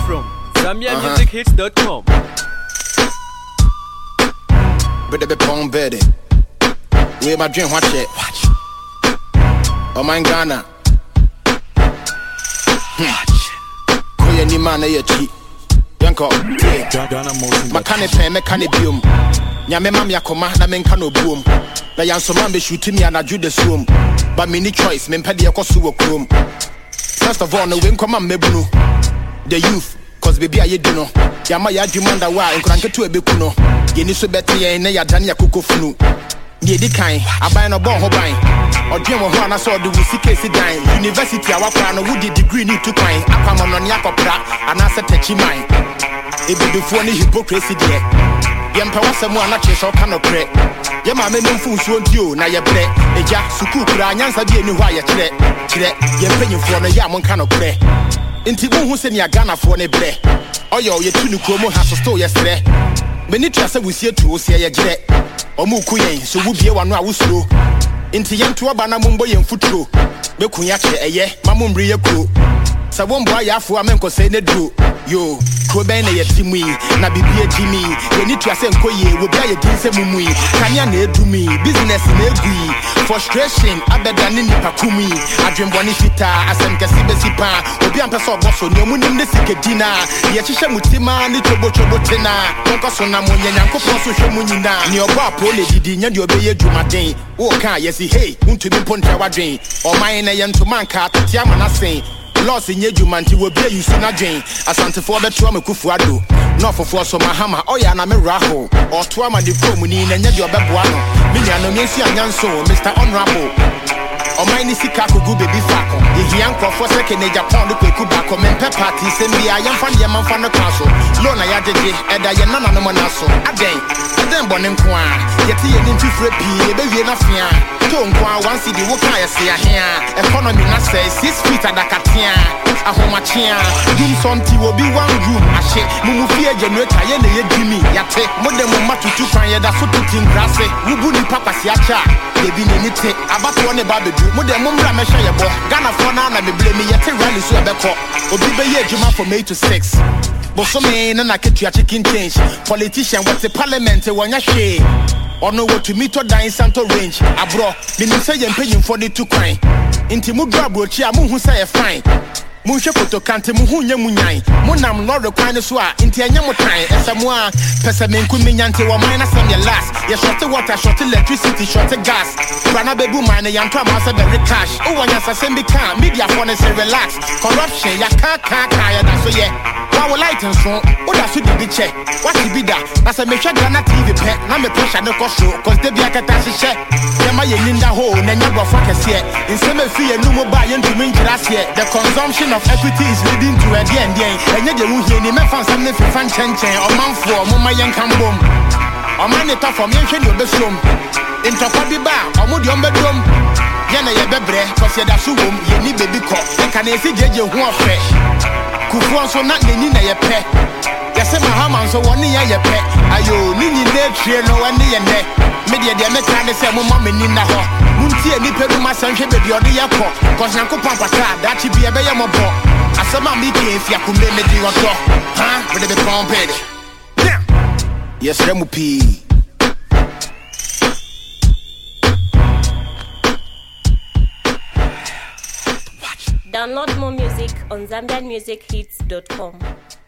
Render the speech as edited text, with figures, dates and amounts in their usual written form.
from ZambianMusicHits.com. Better be pound better. Where my dream watch it. Oh my Ghana. Koye ni man na ye chi. Yanko. Makane pen mekane biom. Nyame mam yakoma na menka no buom. Na yanso man be shooting me anaju the swom. But me ni choice me mpede ekoso wo krom. First of all no we nkoma mebunu. The youth cause baby aye do no. Yama ya dwumanda wa nkranke to ebeku no. Ye ni so bete ye na ya dan yakoko funu. Ye di kan aban no bon ho ban. Odwen wo ho ana so de wusi case dan. University awakwa no wudi degree ni to kan. Akwamo no ne akopra ana se tachi man. Ebedefo ni hypocrisy de. Ye mpa wasemu ana cheso ka no pre. Ye ma me mfu nsuo ntio na ye bre. Eja suku kura anyansa de ni ho aye kire. Ye mpanyimfo no ya monka no pre. Inti hu se ni agana fo ne bre. Oyo ye tunu kromo ha so sto ye sre. Meni trase wusie tu osie ye gire. Omu ku yen so wubie wano a wusuro. Inti yento aba na mumbo yen futuro. Beku ya che eye mamumbri ye kuro. Sa wombo ayafo amenkose ne duro. Yo ko ben na ye timui na bibie jimi. Ye ni trase nkoye wo bia ye dinse mumui. Kanya na edumi business na egui. Frustration abeda ni pakumi. Adwembo ni fita asem kesi besipa. Obi ampeso boso ni omunim ne sikedina. Ye chihye mutima ni chobo tena. Konkoso na monye nyankopon so hwe munyina. Ni obo apo le didi nya de obeye dwumaden. Wo ka yesi hey untumi pontra wadwen. O man na ye ntoma nka tatia manasen. Loss in Yejumanti will be you soon again. Asante for the trauma kufuado. No for so mahama, oya na me raho. Or twama di promuni and your babuano. Minya no mensi anyanso, Mr. Honorable. O mine sikaku gu baby fako. The yanko for second age upon the Kubako, men party, send me a young fan yaman fan the castle. Lona yadeji, Eda Yanana no manaso. A day, a then bonin kwa. Yet he didn't free pee, baby enough ya. Don't go once the wokaya say a hair. Economy na say 6 feet at the katia. A homachia. Doom something will be one room. A shit, Mumufia generator, ye Jimmy. Yate, modern matu to find that so to think grass. Wubuni papa siacha. They be in it. About one about the modern mumra mesha yabo. Ghana for now, me blame me yet rally so a beko. Obibe ye Juma from 8 to 6. But some men and I get your chicken change. Politician, what's the parliament? One ya shade. Or know what to meet or die in Santo Range. Abro, meaning say you're paying for the 2 crime. Inti Mugrabo, Chiamu who say a fine. Musha photo can't muhunya munai. Munam not the kind of swa, inti a yamutai, as someone, Pessamin Kuminante or minus on your last. You shot the water, shot electricity, shot the gas. Rana bebu mine, Yantra Massa very cash. Oh, when you're a car, media phone say relax. Corruption, ya can't that's so yeah. Our light and so, what does you do the check? What you be that? That's a make sure Ghana TV pet, now me push at the cost show, cause they be a catastrophe check. Yama in the hole, and you go fuck us here. In some fee and no more buying to mean last year. The consumption of equity is leading to a end, and yet you won't hear any man found something for fan chen or man for Mama Yan Cambom. Or man it off from Yanshin your best room. In Tokabi bar, or would your bedroom. Yana ya bebre, cause you're the suum, you need baby cop. Can I see J. who are fresh? Kufuan so not the Nina ye pet. Yasema Haman so one year ye pet. Ayo, Nini ne no one year ne. Media de mekane se mo mama Nina ho. Munti ni pedu masanhwe baby odi yakọ. Cause yanko pampaka that you be a beya mobo. Asema mi ke if yakume me di wato. Ha, we be pomped. Yes, Remupi. Download more music on ZambianMusicHits.com.